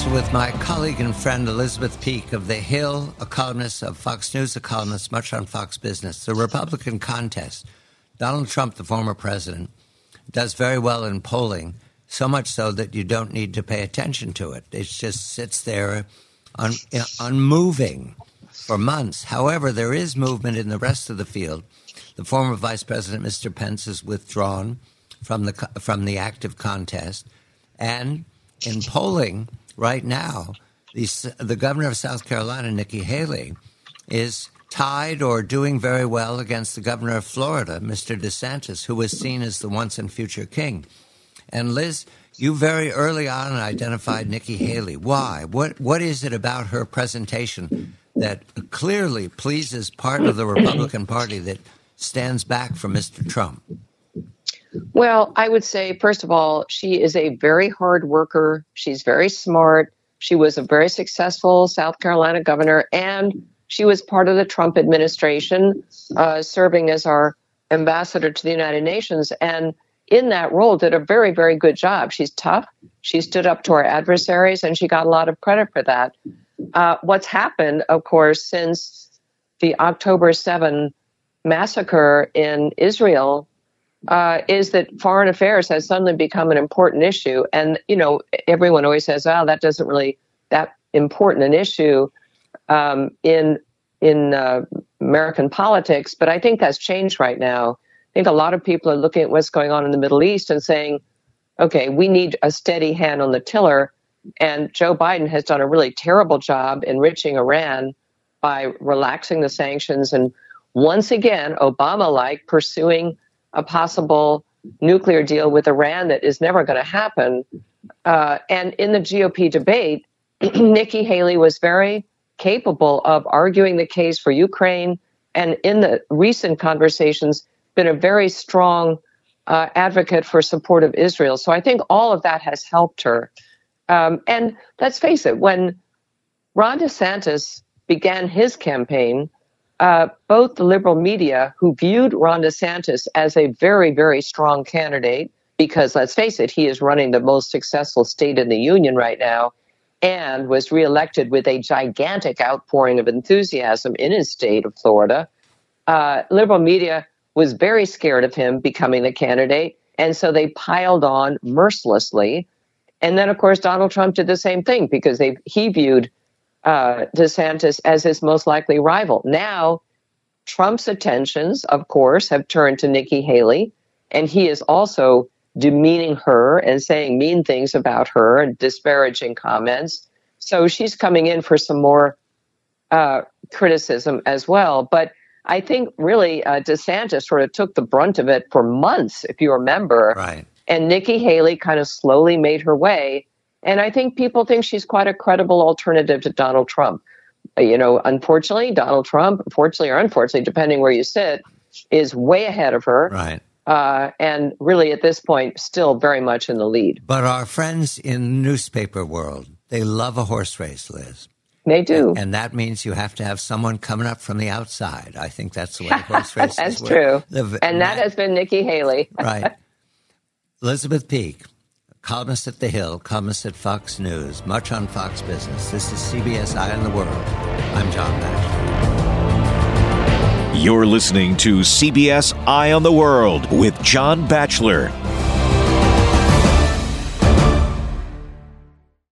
Batchelor with my colleague and friend Elizabeth Peake of The Hill, a columnist of Fox News, a columnist much on Fox Business. The Republican contest. Donald Trump, the former president, does very well in polling, so much so that you don't need to pay attention to it. It just sits there unmoving for months. However, there is movement in the rest of the field. The former Vice President, Mr. Pence, is withdrawn from the active contest. And in polling right now, the governor of South Carolina, Nikki Haley, is tied or doing very well against the governor of Florida, Mr. DeSantis, who was seen as the once and future king. And Liz, you very early on identified Nikki Haley. Why? What is it about her presentation that clearly pleases part of the Republican Party that stands back from Mr. Trump? Well, I would say, first of all, she is a very hard worker. She's very smart. She was a very successful South Carolina governor, and she was part of the Trump administration, serving as our ambassador to the United Nations. And in that role, did a very, very good job. She's tough. She stood up to our adversaries, and she got a lot of credit for that. What's happened, of course, since the October 7 massacre in Israel is that foreign affairs has suddenly become an important issue. And, you know, everyone always says, oh, that doesn't really that important an issue in American politics. But I think that's changed right now. I think a lot of people are looking at what's going on in the Middle East and saying, OK, we need a steady hand on the tiller. And Joe Biden has done a really terrible job enriching Iran by relaxing the sanctions and once again, Obama-like pursuing a possible nuclear deal with Iran that is never going to happen. And in the GOP debate, Nikki Haley was very capable of arguing the case for Ukraine, and in the recent conversations, been a very strong advocate for support of Israel. So I think all of that has helped her. And let's face it, when Ron DeSantis began his campaign, both the liberal media, who viewed Ron DeSantis as a very, very strong candidate, because let's face it, he is running the most successful state in the union right now, and was reelected with a gigantic outpouring of enthusiasm in his state of Florida. Liberal media was very scared of him becoming the candidate, and so they piled on mercilessly. And then, of course, Donald Trump did the same thing because he viewed DeSantis as his most likely rival. Now, Trump's attentions, of course, have turned to Nikki Haley, and he is also demeaning her and saying mean things about her and disparaging comments. So she's coming in for some more criticism as well. But I think really DeSantis sort of took the brunt of it for months, if you remember. Right. And Nikki Haley kind of slowly made her way. And I think people think she's quite a credible alternative to Donald Trump. You know, unfortunately, Donald Trump, fortunately or unfortunately, depending where you sit, is way ahead of her. Right. And really, at this point, still very much in the lead. But our friends in the newspaper world, they love a horse race, Liz. They do. And that means you have to have someone coming up from the outside. I think that's the way horse races That's work. true. And that has been Nikki Haley. Right. Elizabeth Peake, columnist at The Hill, columnist at Fox News, much on Fox Business. This is CBS Eye on the World. I'm John Batchelor. You're listening to CBS Eye on the World with John Batchelor.